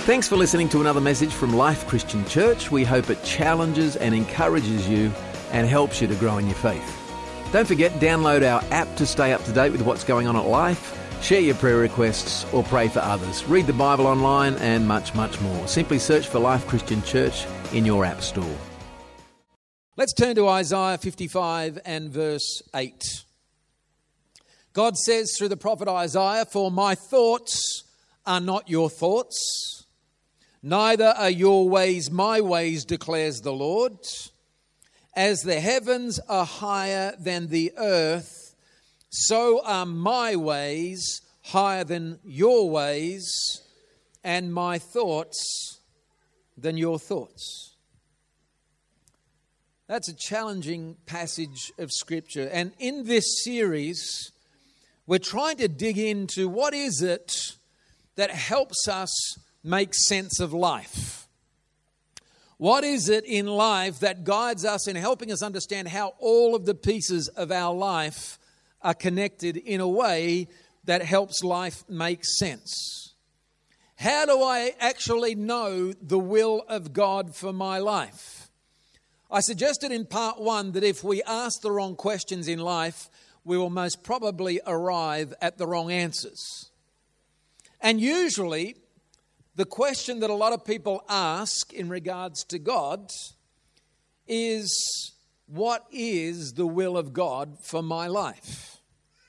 Thanks for listening to another message from Life Christian Church. We hope it challenges and encourages you and helps you to grow in your faith. Don't forget, download our app to stay up to date with what's going on at Life, share your prayer requests or pray for others, read the Bible online and much, much more. Simply search for Life Christian Church in your app store. Let's turn to Isaiah 55 and verse 8. God says through the prophet Isaiah, "For my thoughts are not your thoughts, neither are your ways my ways, declares the Lord. As the heavens are higher than the earth, so are my ways higher than your ways, and my thoughts than your thoughts." That's a challenging passage of Scripture. And in this series, we're trying to dig into what is it that helps us make sense of life. What is it in life that guides us in helping us understand how all of the pieces of our life are connected in a way that helps life make sense? How do I actually know the will of God for my life? I suggested in part one that if we ask the wrong questions in life, we will most probably arrive at the wrong answers. And usually, the question that a lot of people ask in regards to God is, what is the will of God for my life?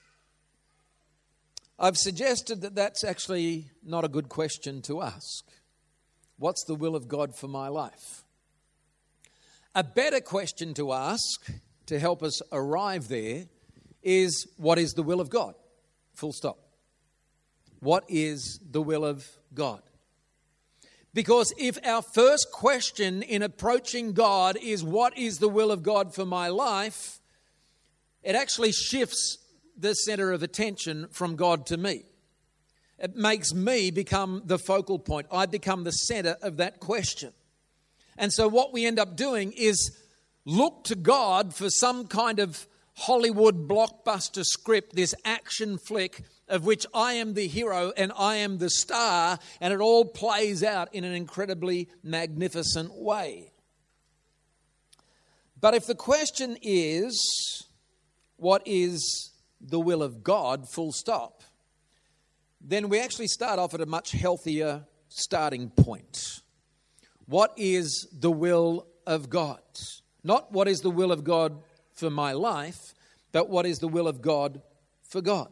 I've suggested that that's actually not a good question to ask. What's the will of God for my life? A better question to ask to help us arrive there is, what is the will of God? Full stop. What is the will of God? Because if our first question in approaching God is, what is the will of God for my life? It actually shifts the center of attention from God to me. It makes me become the focal point. I become the center of that question. And so what we end up doing is look to God for some kind of Hollywood blockbuster script, this action flick of which I am the hero and I am the star, and it all plays out in an incredibly magnificent way. But if the question is, what is the will of God, full stop, then we actually start off at a much healthier starting point. What is the will of God? Not what is the will of God for my life, but what is the will of God for God?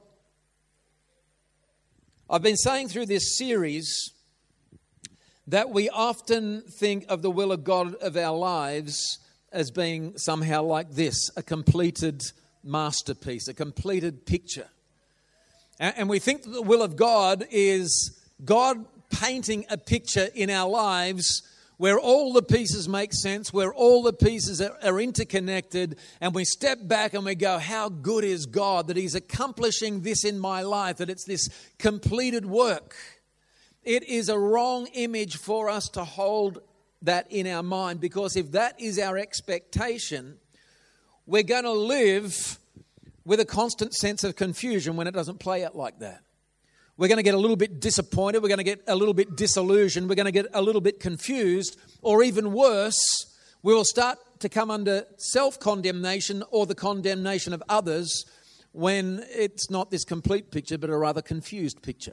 I've been saying through this series that we often think of the will of God of our lives as being somehow like this, a completed masterpiece, a completed picture. And we think that the will of God is God painting a picture in our lives where all the pieces make sense, where all the pieces are interconnected, and we step back and we go, how good is God that He's accomplishing this in my life, that it's this completed work. It is a wrong image for us to hold that in our mind, because if that is our expectation, we're going to live with a constant sense of confusion when it doesn't play out like that. We're going to get a little bit disappointed. We're going to get a little bit disillusioned. We're going to get a little bit confused. Or even worse, we will start to come under self-condemnation or the condemnation of others when it's not this complete picture, but a rather confused picture.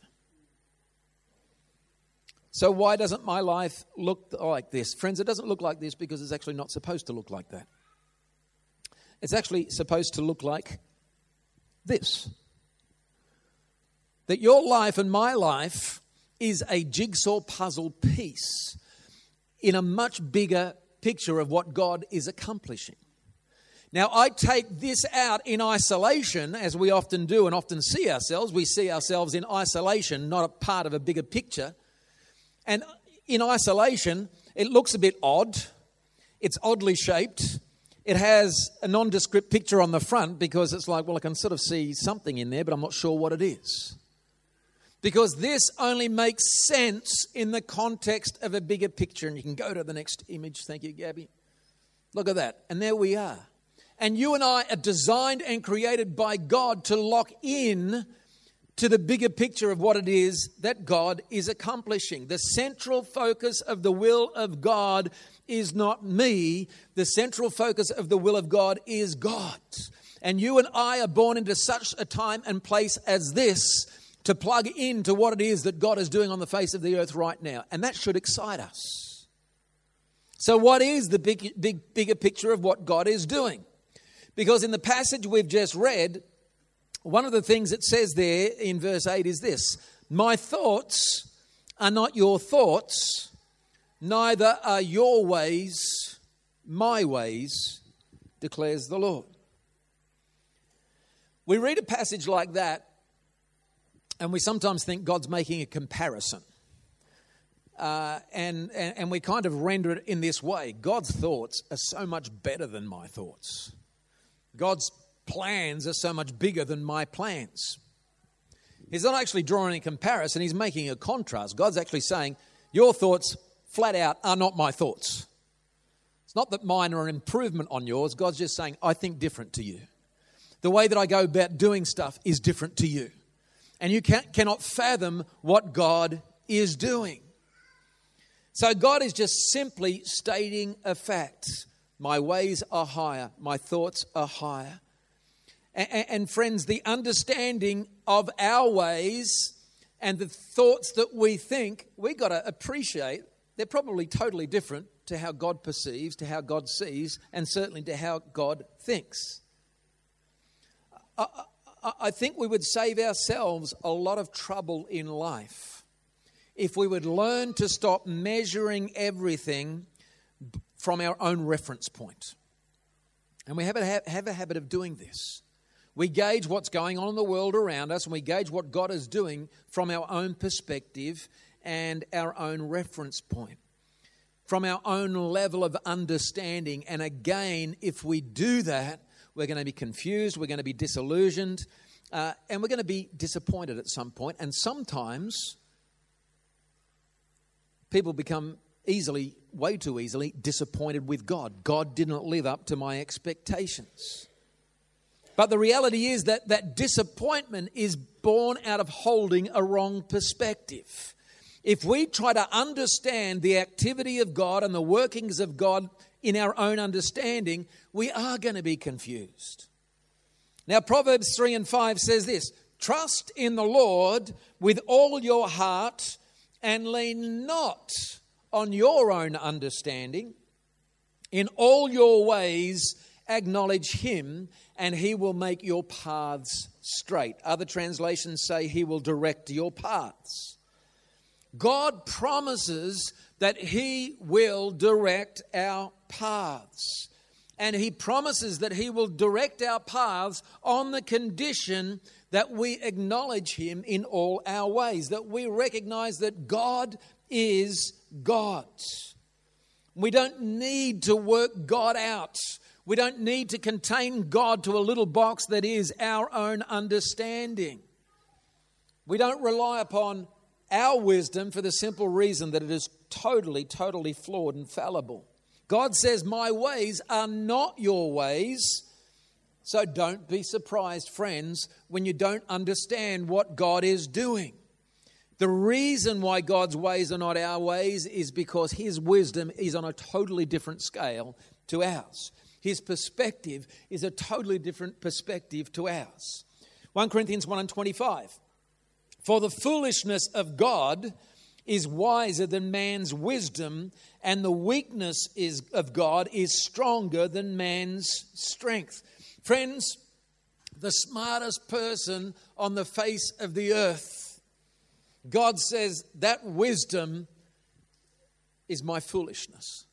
So why doesn't my life look like this? Friends, it doesn't look like this because it's actually not supposed to look like that. It's actually supposed to look like this. That your life and my life is a jigsaw puzzle piece in a much bigger picture of what God is accomplishing. Now, I take this out in isolation, as we often do and often see ourselves. We see ourselves in isolation, not a part of a bigger picture. And in isolation, it looks a bit odd. It's oddly shaped. It has a nondescript picture on the front because it's like, well, I can sort of see something in there, but I'm not sure what it is. Because this only makes sense in the context of a bigger picture. And you can go to the next image. Thank you, Gabby. Look at that. And there we are. And you and I are designed and created by God to lock in to the bigger picture of what it is that God is accomplishing. The central focus of the will of God is not me. The central focus of the will of God is God. And you and I are born into such a time and place as this to plug into what it is that God is doing on the face of the earth right now. And that should excite us. So what is the bigger picture of what God is doing? Because in the passage we've just read, one of the things it says there in verse 8 is this: my thoughts are not your thoughts, neither are your ways my ways, declares the Lord. We read a passage like that, and we sometimes think God's making a comparison. And we kind of render it in this way: God's thoughts are so much better than my thoughts. God's plans are so much bigger than my plans. He's not actually drawing a comparison, he's making a contrast. God's actually saying, your thoughts flat out are not my thoughts. It's not that mine are an improvement on yours. God's just saying, I think different to you. The way that I go about doing stuff is different to you. And you cannot fathom what God is doing. So God is just simply stating a fact. My ways are higher. My thoughts are higher. And friends, the understanding of our ways and the thoughts that we think, we've got to appreciate they're probably totally different to how God perceives, to how God sees, and certainly to how God thinks. I think we would save ourselves a lot of trouble in life if we would learn to stop measuring everything from our own reference point. And we have a habit of doing this. We gauge what's going on in the world around us, and we gauge what God is doing from our own perspective and our own reference point, from our own level of understanding. And again, if we do that, we're going to be confused, we're going to be disillusioned, and we're going to be disappointed at some point. And sometimes people become way too easily disappointed with God. God didn't live up to my expectations. But the reality is that disappointment is born out of holding a wrong perspective. If we try to understand the activity of God and the workings of God in our own understanding, we are going to be confused. Now, Proverbs 3 and 5 says this: trust in the Lord with all your heart and lean not on your own understanding. In all your ways acknowledge him, and he will make your paths straight. Other translations say he will direct your paths. God promises that he will direct our paths. And he promises that he will direct our paths on the condition that we acknowledge him in all our ways, that we recognize that God is God. We don't need to work God out. We don't need to contain God to a little box that is our own understanding. We don't rely upon our wisdom for the simple reason that it is totally flawed and fallible. God says, my ways are not your ways. So don't be surprised, friends, when you don't understand what God is doing. The reason why God's ways are not our ways is because his wisdom is on a totally different scale to ours. His perspective is a totally different perspective to ours. 1 Corinthians 1 and 25. For the foolishness of God is wiser than man's wisdom, and the weakness of God is stronger than man's strength. Friends, the smartest person on the face of the earth, God says that wisdom is my foolishness.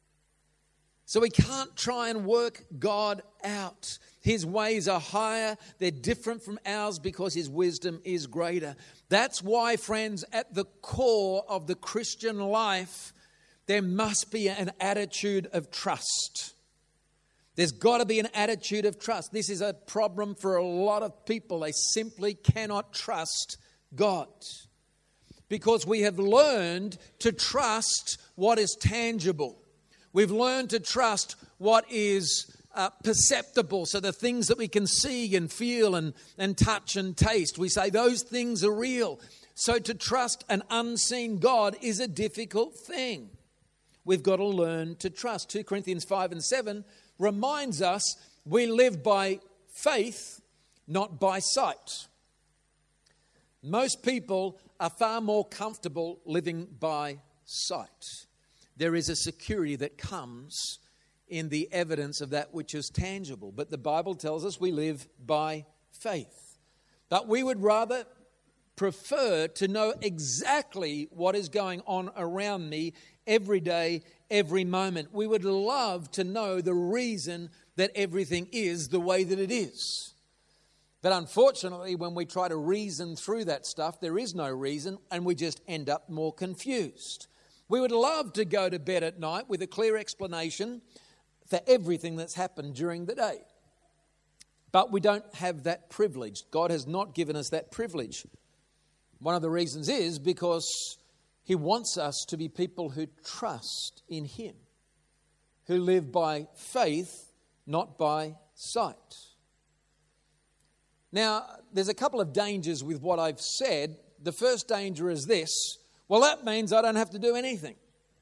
So we can't try and work God out. His ways are higher. They're different from ours because his wisdom is greater. That's why, friends, at the core of the Christian life, there must be an attitude of trust. There's got to be an attitude of trust. This is a problem for a lot of people. They simply cannot trust God because we have learned to trust what is tangible. We've learned to trust what is perceptible. So the things that we can see and feel and touch and taste, we say those things are real. So to trust an unseen God is a difficult thing. We've got to learn to trust. 2 Corinthians 5 and 7 reminds us we live by faith, not by sight. Most people are far more comfortable living by sight. There is a security that comes in the evidence of that which is tangible. But the Bible tells us we live by faith. But we would rather prefer to know exactly what is going on around me every day, every moment. We would love to know the reason that everything is the way that it is. But unfortunately, when we try to reason through that stuff, there is no reason, and we just end up more confused. We would love to go to bed at night with a clear explanation for everything that's happened during the day. But we don't have that privilege. God has not given us that privilege. One of the reasons is because He wants us to be people who trust in Him, who live by faith, not by sight. Now, there's a couple of dangers with what I've said. The first danger is this. Well, that means I don't have to do anything.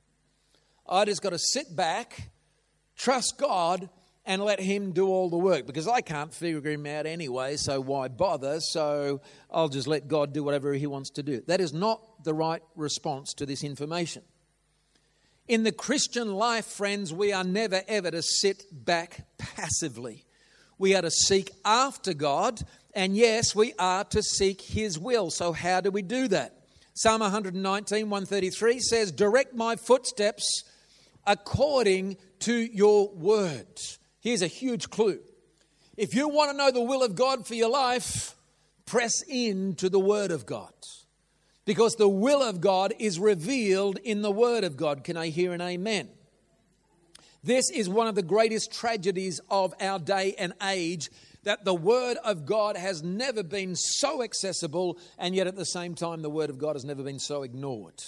I just got to sit back, trust God, and let Him do all the work. Because I can't figure Him out anyway, so why bother? So I'll just let God do whatever He wants to do. That is not the right response to this information. In the Christian life, friends, we are never ever to sit back passively. We are to seek after God, and yes, we are to seek His will. So how do we do that? Psalm 119, 133 says, "Direct my footsteps according to your word." Here's a huge clue. If you want to know the will of God for your life, press into the word of God. Because the will of God is revealed in the word of God. Can I hear an amen? This is one of the greatest tragedies of our day and age, that the Word of God has never been so accessible, and yet at the same time the Word of God has never been so ignored.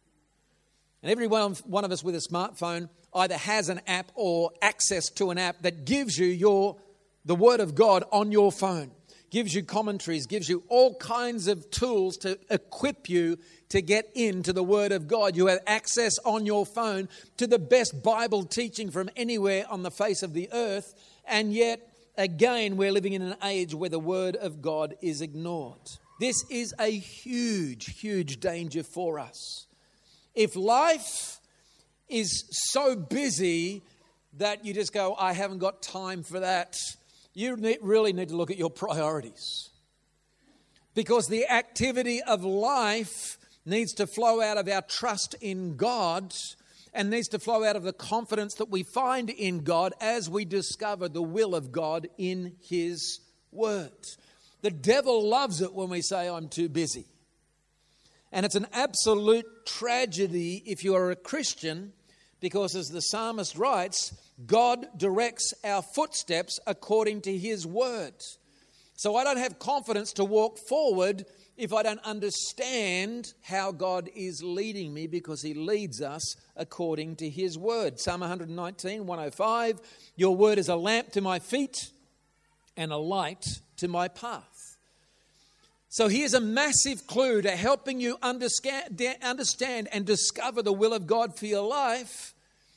And every one of us with a smartphone either has an app or access to an app that gives you the Word of God on your phone, gives you commentaries, gives you all kinds of tools to equip you to get into the Word of God. You have access on your phone to the best Bible teaching from anywhere on the face of the earth, and yet, again, we're living in an age where the Word of God is ignored. This is a huge, huge danger for us. If life is so busy that you just go, I haven't got time for that, you really need to look at your priorities. Because the activity of life needs to flow out of our trust in God, and needs to flow out of the confidence that we find in God as we discover the will of God in His Word. The devil loves it when we say, I'm too busy. And it's an absolute tragedy if you are a Christian, because as the psalmist writes, God directs our footsteps according to His Word. So I don't have confidence to walk forward if I don't understand how God is leading me, because He leads us according to His Word. Psalm 119, 105, your Word is a lamp to my feet and a light to my path. So here's a massive clue to helping you understand and discover the will of God for your life,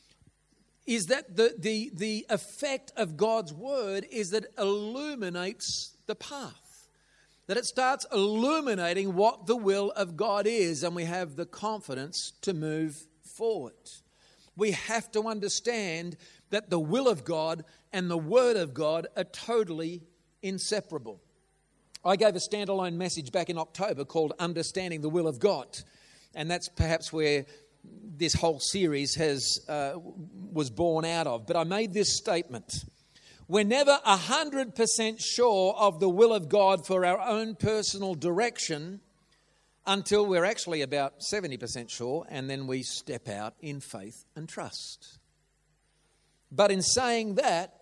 is that the effect of God's Word is that it illuminates the path. That it starts illuminating what the will of God is, and we have the confidence to move forward. We have to understand that the will of God and the Word of God are totally inseparable. I gave a standalone message back in October called Understanding the Will of God, and that's perhaps where this whole series was born out of. But I made this statement. We're never 100% sure of the will of God for our own personal direction until we're actually about 70% sure, and then we step out in faith and trust. But in saying that,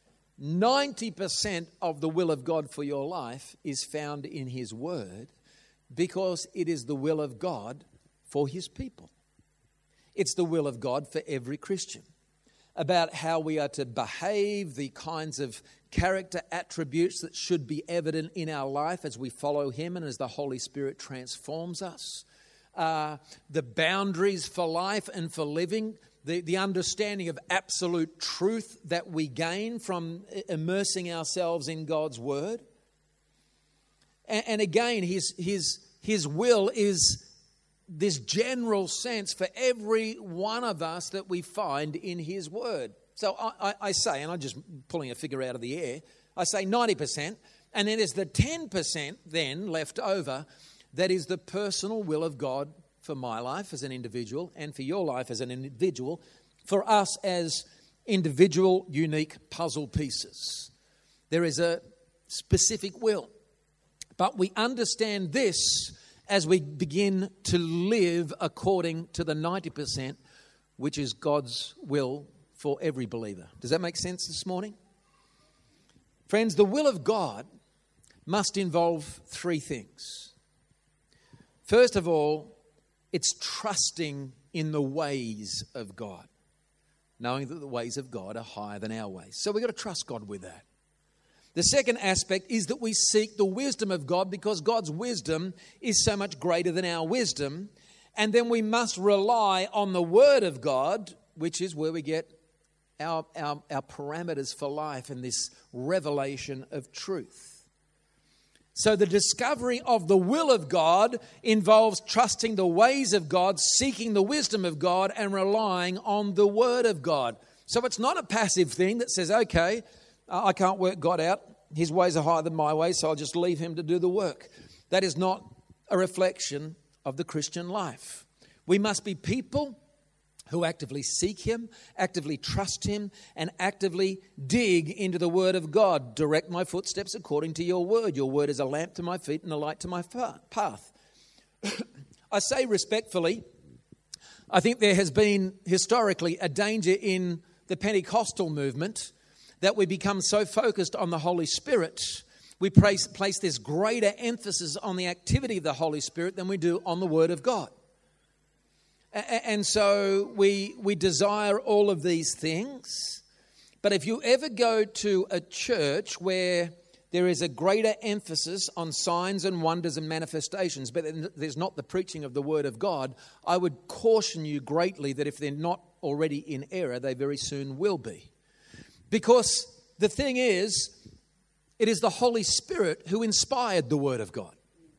90% of the will of God for your life is found in His Word, because it is the will of God for His people. It's the will of God for every Christian. about how we are to behave, the kinds of character attributes that should be evident in our life as we follow Him and as the Holy Spirit transforms us. The boundaries for life and for living, the understanding of absolute truth that we gain from immersing ourselves in God's Word. And again, His will is this general sense for every one of us that we find in His Word. So I say, and I'm just pulling a figure out of the air, I say 90%, and then there's the 10% then left over that is the personal will of God for my life as an individual and for your life as an individual, for us as individual, unique puzzle pieces. There is a specific will. But we understand this as we begin to live according to the 90%, which is God's will for every believer. Does that make sense this morning? Friends, the will of God must involve three things. First of all, it's trusting in the ways of God, knowing that the ways of God are higher than our ways. So we've got to trust God with that. The second aspect is that we seek the wisdom of God because God's wisdom is so much greater than our wisdom. And then we must rely on the Word of God, which is where we get our parameters for life and this revelation of truth. So the discovery of the will of God involves trusting the ways of God, seeking the wisdom of God, and relying on the Word of God. So it's not a passive thing that says, okay, I can't work God out. His ways are higher than my ways, so I'll just leave Him to do the work. That is not a reflection of the Christian life. We must be people who actively seek Him, actively trust Him, and actively dig into the Word of God. Direct my footsteps according to your Word. Your Word is a lamp to my feet and a light to my path. I say respectfully, I think there has been historically a danger in the Pentecostal movement that we become so focused on the Holy Spirit, we place this greater emphasis on the activity of the Holy Spirit than we do on the Word of God. And so we desire all of these things. But if you ever go to a church where there is a greater emphasis on signs and wonders and manifestations, but there's not the preaching of the Word of God, I would caution you greatly that if they're not already in error, they very soon will be. Because the thing is, it is the Holy Spirit who inspired the Word of God.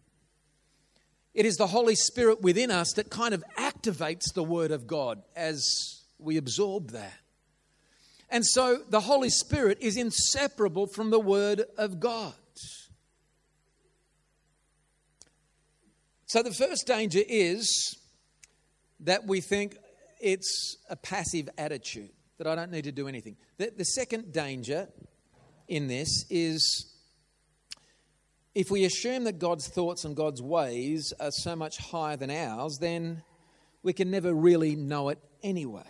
It is the Holy Spirit within us that kind of activates the Word of God as we absorb that. And so the Holy Spirit is inseparable from the Word of God. So the first danger is that we think it's a passive attitude, that I don't need to do anything. The second danger in this is if we assume that God's thoughts and God's ways are so much higher than ours, then we can never really know it anyway.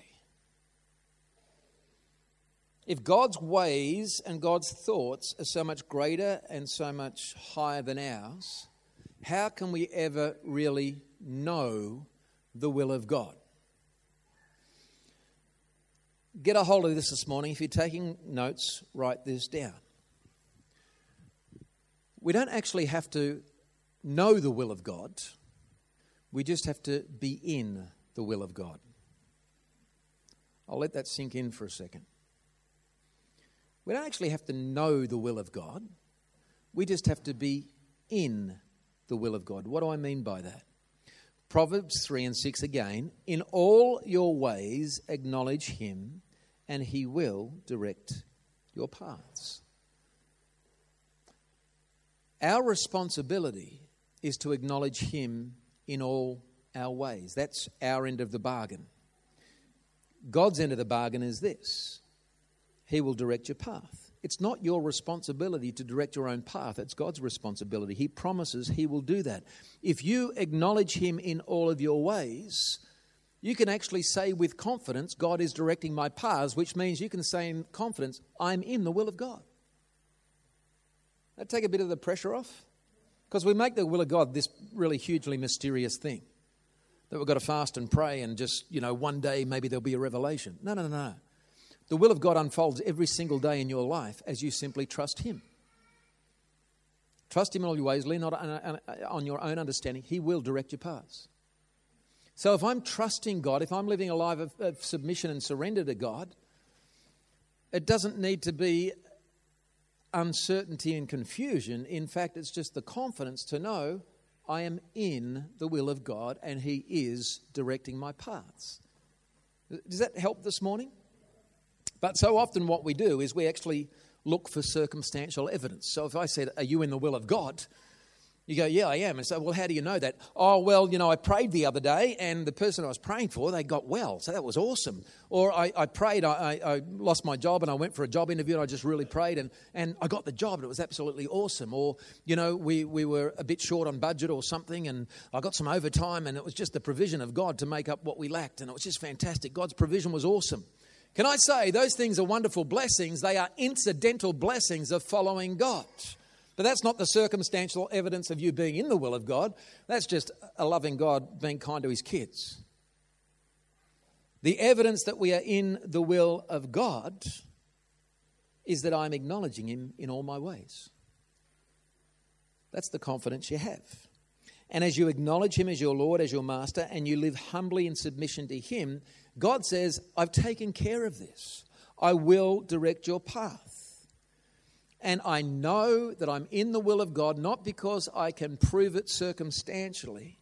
If God's ways and God's thoughts are so much greater and so much higher than ours, how can we ever really know the will of God? Get a hold of this morning. If you're taking notes, write this down. We don't actually have to know the will of God. We just have to be in the will of God. I'll let that sink in for a second. We don't actually have to know the will of God. We just have to be in the will of God. What do I mean by that? Proverbs 3 and 6 again. In all your ways acknowledge Him, and He will direct your paths. Our responsibility is to acknowledge Him in all our ways. That's our end of the bargain. God's end of the bargain is this: He will direct your path. It's not your responsibility to direct your own path. It's God's responsibility. He promises He will do that. If you acknowledge Him in all of your ways, you can actually say with confidence, God is directing my paths, which means you can say in confidence, I'm in the will of God. That take a bit of the pressure off? Because we make the will of God this really hugely mysterious thing that we've got to fast and pray and just, one day maybe there'll be a revelation. No. The will of God unfolds every single day in your life as you simply trust Him. Trust Him in all your ways, lean not on your own understanding. He will direct your paths. So if I'm trusting God, if I'm living a life of submission and surrender to God, it doesn't need to be uncertainty and confusion. In fact, it's just the confidence to know I am in the will of God and He is directing my paths. Does that help this morning? But so often what we do is we actually look for circumstantial evidence. So if I said, are you in the will of God? You go, yeah, I am. And so, well, how do you know that? Oh, well, I prayed the other day and the person I was praying for, they got well. So that was awesome. Or I prayed, I lost my job and I went for a job interview and I just really prayed and I got the job and it was absolutely awesome. Or, we were a bit short on budget or something and I got some overtime and it was just the provision of God to make up what we lacked. And it was just fantastic. God's provision was awesome. Can I say those things are wonderful blessings? They are incidental blessings of following God. But that's not the circumstantial evidence of you being in the will of God. That's just a loving God being kind to His kids. The evidence that we are in the will of God is that I'm acknowledging Him in all my ways. That's the confidence you have. And as you acknowledge Him as your Lord, as your Master, and you live humbly in submission to Him, God says, I've taken care of this. I will direct your path. And I know that I'm in the will of God, not because I can prove it circumstantially.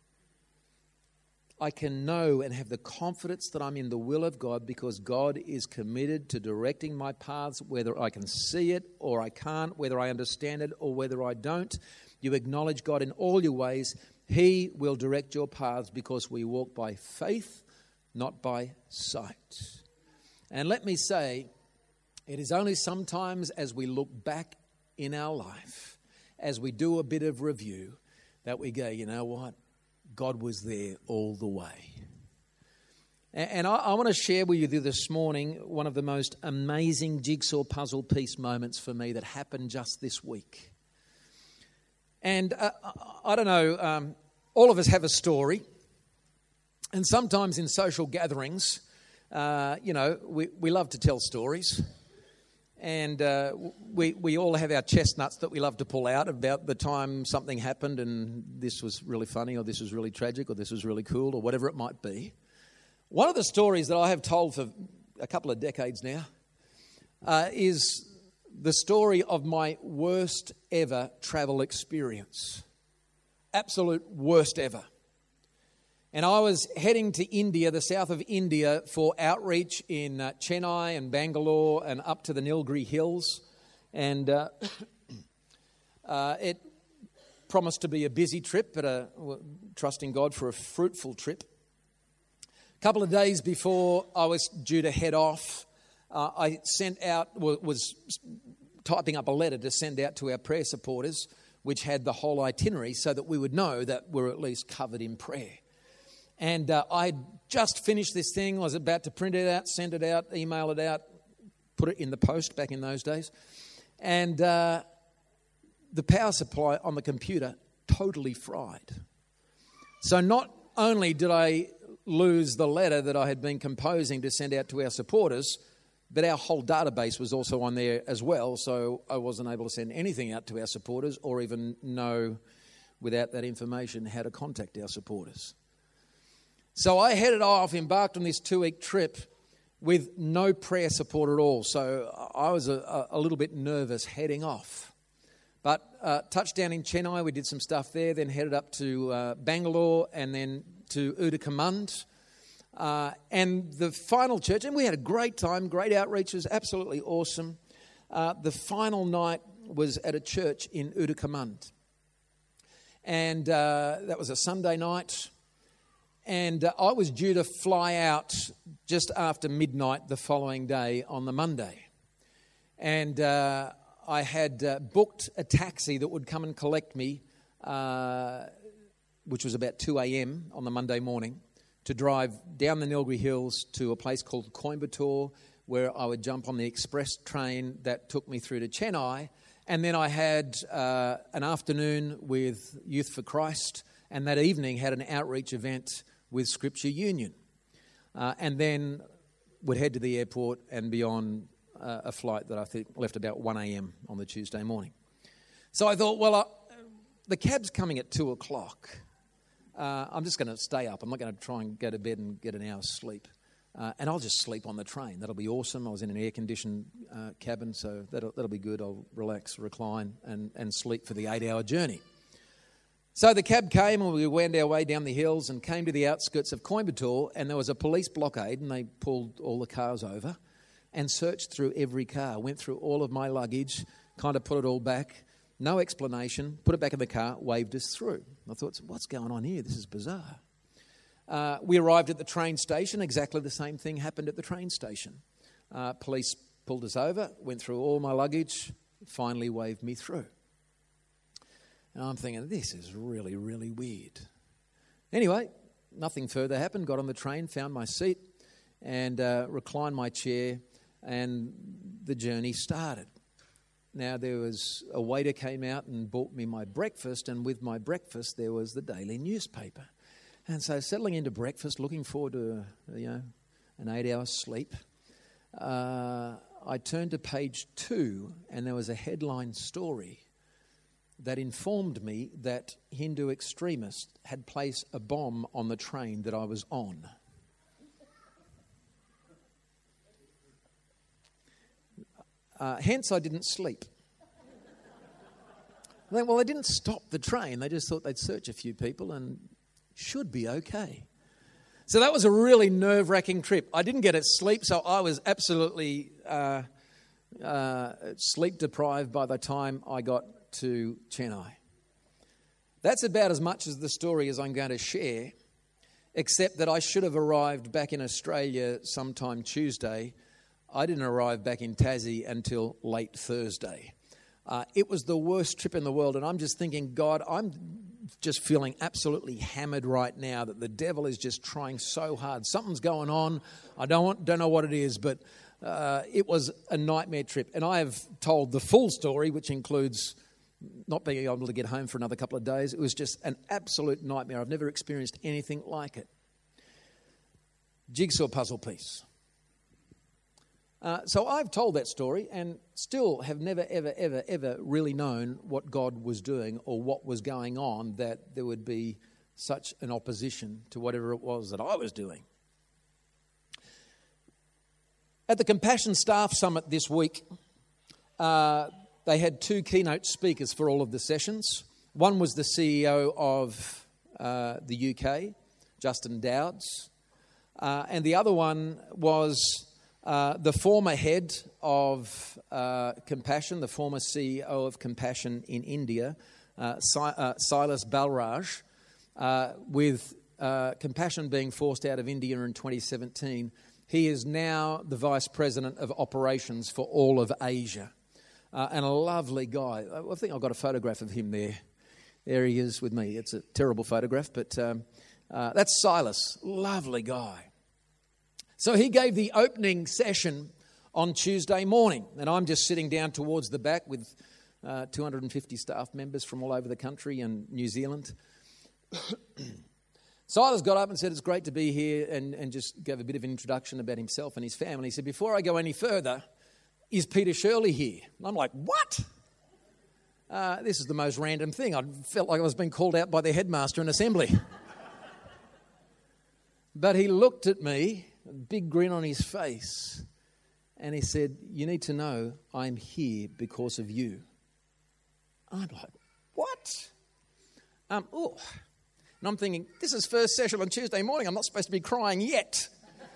I can know and have the confidence that I'm in the will of God because God is committed to directing my paths, whether I can see it or I can't, whether I understand it or whether I don't. You acknowledge God in all your ways. He will direct your paths because we walk by faith, not by sight. And let me say, it is only sometimes as we look back in our life, as we do a bit of review, that we go, you know what? God was there all the way. And I want to share with you this morning one of the most amazing jigsaw puzzle piece moments for me that happened just this week. And I don't know, all of us have a story. And sometimes in social gatherings, we love to tell stories. And we all have our chestnuts that we love to pull out about the time something happened and this was really funny or this was really tragic or this was really cool or whatever it might be. One of the stories that I have told for a couple of decades now is the story of my worst ever travel experience. Absolute worst ever. And I was heading to India, the south of India, for outreach in Chennai and Bangalore and up to the Nilgiri Hills. And it promised to be a busy trip, but trusting God for a fruitful trip. A couple of days before I was due to head off, I was typing up a letter to send out to our prayer supporters, which had the whole itinerary so that we would know that we're at least covered in prayer. And I'd just finished this thing. I was about to print it out, send it out, email it out, put it in the post back in those days. And the power supply on the computer totally fried. So not only did I lose the letter that I had been composing to send out to our supporters, but our whole database was also on there as well. So I wasn't able to send anything out to our supporters or even know, without that information, how to contact our supporters. So I headed off, embarked on this 2-week trip with no prayer support at all. So I was a little bit nervous heading off. But touched down in Chennai, we did some stuff there, then headed up to Bangalore and then to Udakamund. And the final church, and we had a great time, great outreach, it was absolutely awesome. The final night was at a church in Udakamund. And that was a Sunday night. And I was due to fly out just after midnight the following day on the Monday. And I had booked a taxi that would come and collect me, which was about 2 a.m. on the Monday morning, to drive down the Nilgiri Hills to a place called Coimbatore, where I would jump on the express train that took me through to Chennai. And then I had an afternoon with Youth for Christ, and that evening had an outreach event with Scripture Union. And then would head to the airport and be on a flight that I think left about 1 a.m. on the Tuesday morning. So I thought, well, the cab's coming at 2 o'clock. I'm just going to stay up. I'm not going to try and go to bed and get an hour's sleep. And I'll just sleep on the train. That'll be awesome. I was in an air-conditioned cabin, so that'll be good. I'll relax, recline, and sleep for the 8-hour journey. So the cab came and we went our way down the hills and came to the outskirts of Coimbatore, and there was a police blockade, and they pulled all the cars over and searched through every car, went through all of my luggage, kind of put it all back, no explanation, put it back in the car, waved us through. I thought, what's going on here? This is bizarre. We arrived at the train station. Exactly the same thing happened at the train station. Police pulled us over, went through all my luggage, finally waved me through. And I'm thinking, this is really, really weird. Anyway, nothing further happened. Got on the train, found my seat, and reclined my chair, and the journey started. Now, there was a waiter came out and bought me my breakfast, and with my breakfast there was the daily newspaper. And so settling into breakfast, looking forward to an 8-hour sleep, I turned to page 2, and there was a headline story that informed me that Hindu extremists had placed a bomb on the train that I was on. Hence, I didn't sleep. Well, they didn't stop the train. They just thought they'd search a few people and should be okay. So that was a really nerve-wracking trip. I didn't get sleep, so I was absolutely sleep-deprived by the time I got to Chennai. That's about as much as the story as I'm going to share, except that I should have arrived back in Australia sometime Tuesday. I didn't arrive back in Tassie until late Thursday. It was the worst trip in the world, and I'm just thinking, God, I'm just feeling absolutely hammered right now that the devil is just trying so hard. Something's going on. I don't know what it is, but it was a nightmare trip. And I have told the full story, which includes not being able to get home for another couple of days. It was just an absolute nightmare. I've never experienced anything like it. Jigsaw puzzle piece. So I've told that story and still have never, ever really known what God was doing or what was going on, that there would be such an opposition to whatever it was that I was doing. At the Compassion Staff Summit this week, they had 2 keynote speakers for all of the sessions. One was the CEO of the UK, Justin Dowds, and the other one was the former head of Compassion, the former CEO of Compassion in India, Silas Balraj. With Compassion being forced out of India in 2017, he is now the Vice President of Operations for all of Asia. And a lovely guy. I think I've got a photograph of him there. There he is with me. It's a terrible photograph, but that's Silas. Lovely guy. So he gave the opening session on Tuesday morning, and I'm just sitting down towards the back with 250 staff members from all over the country and New Zealand. Silas got up and said, it's great to be here, and just gave a bit of an introduction about himself and his family. He said, before I go any further, is Peter Shirley here? And I'm like, what? This is the most random thing. I felt like I was being called out by the headmaster in assembly. But he looked at me, a big grin on his face, and he said, you need to know I'm here because of you. I'm like, what? And I'm thinking, this is first session on Tuesday morning. I'm not supposed to be crying yet.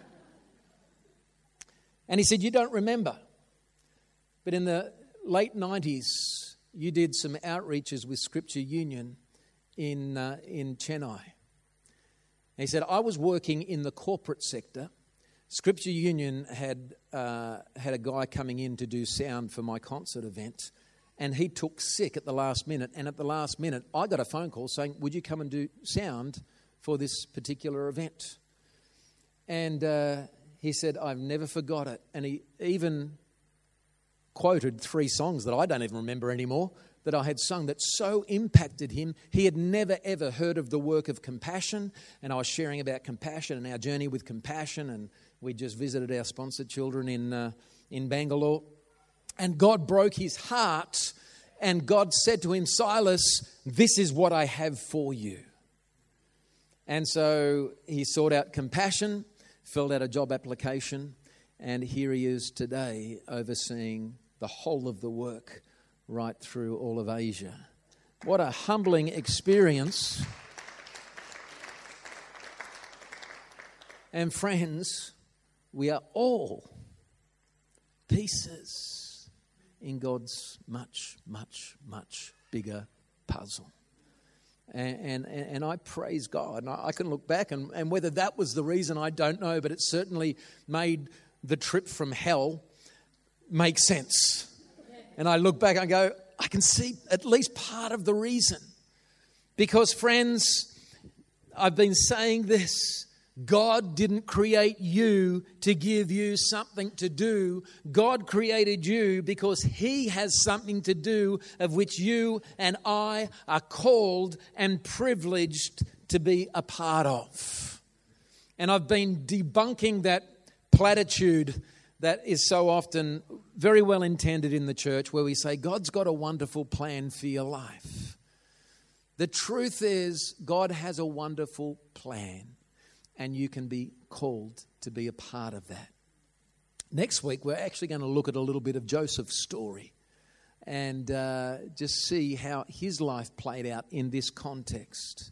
And he said, you don't remember. But in the late 90s, you did some outreaches with Scripture Union in Chennai. And he said, I was working in the corporate sector. Scripture Union had a guy coming in to do sound for my concert event, and he took sick at the last minute. And at the last minute, I got a phone call saying, would you come and do sound for this particular event? And he said, I've never forgot it. And he even quoted 3 songs that I don't even remember anymore that I had sung that so impacted him. He had never, ever heard of the work of compassion. And I was sharing about compassion and our journey with compassion. And we just visited our sponsored children in Bangalore. And God broke his heart. And God said to him, Silas, this is what I have for you. And so he sought out compassion, filled out a job application. And here he is today overseeing the whole of the work right through all of Asia. What a humbling experience. And friends, we are all pieces in God's much, much, much bigger puzzle. And I praise God. And I can look back, and whether that was the reason, I don't know, but it certainly made the trip from hell make sense. And I look back and go, I can see at least part of the reason. Because, friends, I've been saying this. God didn't create you to give you something to do. God created you because he has something to do of which you and I are called and privileged to be a part of. And I've been debunking that platitude that is so often very well intended in the church where we say, God's got a wonderful plan for your life. The truth is, God has a wonderful plan, and you can be called to be a part of that. Next week, we're actually going to look at a little bit of Joseph's story and just see how his life played out in this context.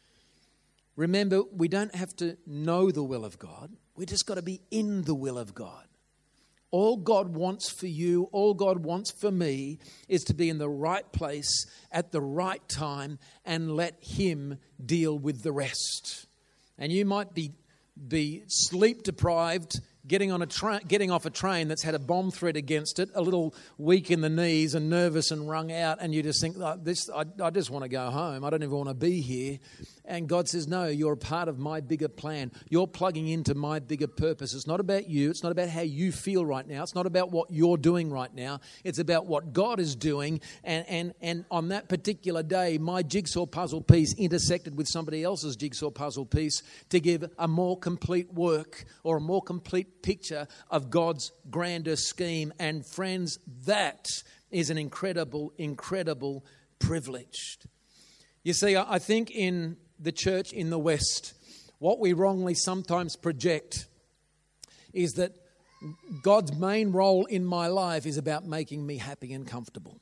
Remember, we don't have to know the will of God. We just got to be in the will of God. All God wants for you, all God wants for me is to be in the right place at the right time and let him deal with the rest. And you might be sleep deprived, getting off a train that's had a bomb threat against it, a little weak in the knees and nervous and wrung out, and you just think, I just want to go home. I don't even want to be here. And God says, no, you're a part of my bigger plan. You're plugging into my bigger purpose. It's not about you. It's not about how you feel right now. It's not about what you're doing right now. It's about what God is doing. And on that particular day, my jigsaw puzzle piece intersected with somebody else's jigsaw puzzle piece to give a more complete work or a more complete picture of God's grander scheme. And friends, that is an incredible, incredible privilege. You see, I think in the church in the West, what we wrongly sometimes project is that God's main role in my life is about making me happy and comfortable.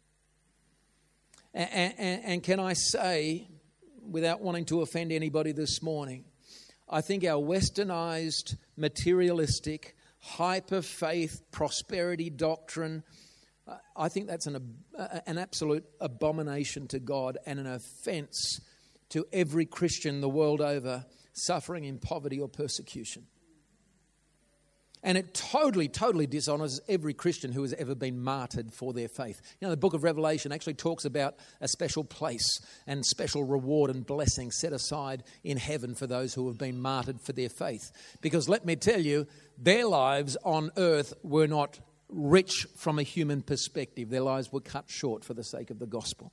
And can I say, without wanting to offend anybody this morning, I think our westernized, materialistic, hyper-faith, prosperity doctrine, I think that's an absolute abomination to God and an offense to every Christian the world over suffering in poverty or persecution. And it totally, totally dishonors every Christian who has ever been martyred for their faith. You know, the book of Revelation actually talks about a special place and special reward and blessing set aside in heaven for those who have been martyred for their faith. Because let me tell you, their lives on earth were not rich from a human perspective. Their lives were cut short for the sake of the gospel.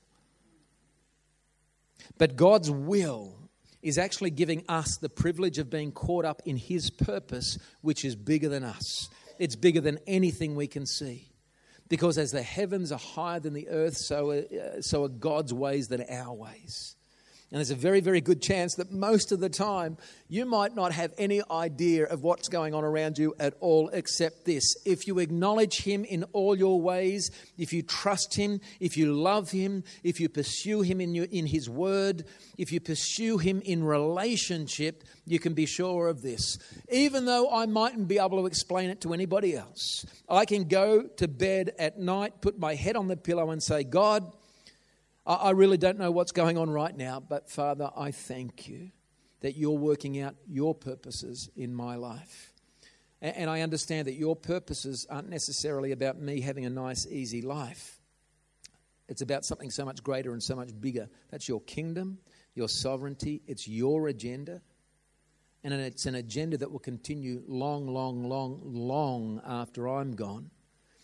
But God's will is actually giving us the privilege of being caught up in his purpose, which is bigger than us. It's bigger than anything we can see. Because as the heavens are higher than the earth, so are God's ways than our ways. And there's a very, very good chance that most of the time you might not have any idea of what's going on around you at all except this. If you acknowledge him in all your ways, if you trust him, if you love him, if you pursue him in his word, if you pursue him in relationship, you can be sure of this. Even though I mightn't be able to explain it to anybody else, I can go to bed at night, put my head on the pillow and say, God, I really don't know what's going on right now, but Father, I thank you that you're working out your purposes in my life. And I understand that your purposes aren't necessarily about me having a nice, easy life. It's about something so much greater and so much bigger. That's your kingdom, your sovereignty. It's your agenda. And it's an agenda that will continue long, long, long, long after I'm gone.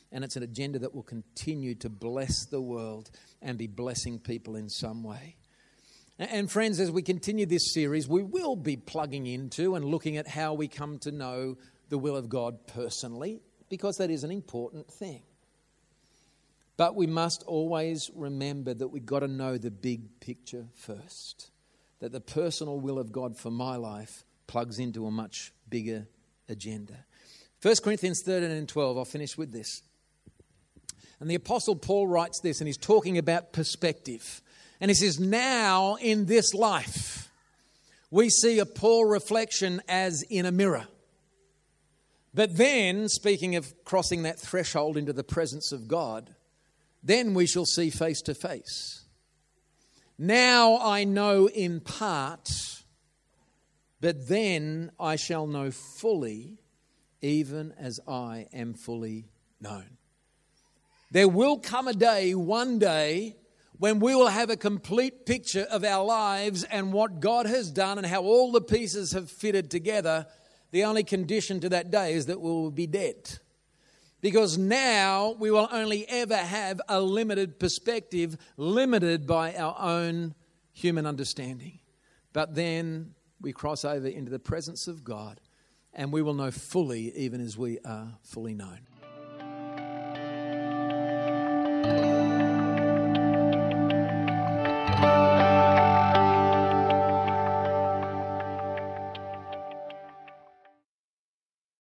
And it's an agenda that will continue to bless the world and be blessing people in some way. And friends, as we continue this series, we will be plugging into and looking at how we come to know the will of God personally, because that is an important thing. But we must always remember that we've got to know the big picture first, that the personal will of God for my life plugs into a much bigger agenda. 1 Corinthians 13 and 12, I'll finish with this. And the Apostle Paul writes this, and he's talking about perspective. And he says, now in this life, we see a poor reflection as in a mirror. But then, speaking of crossing that threshold into the presence of God, then we shall see face to face. Now I know in part, but then I shall know fully, even as I am fully known. There will come a day, one day, when we will have a complete picture of our lives and what God has done and how all the pieces have fitted together. The only condition to that day is that we will be dead. Because now we will only ever have a limited perspective, limited by our own human understanding. But then we cross over into the presence of God, and we will know fully, even as we are fully known.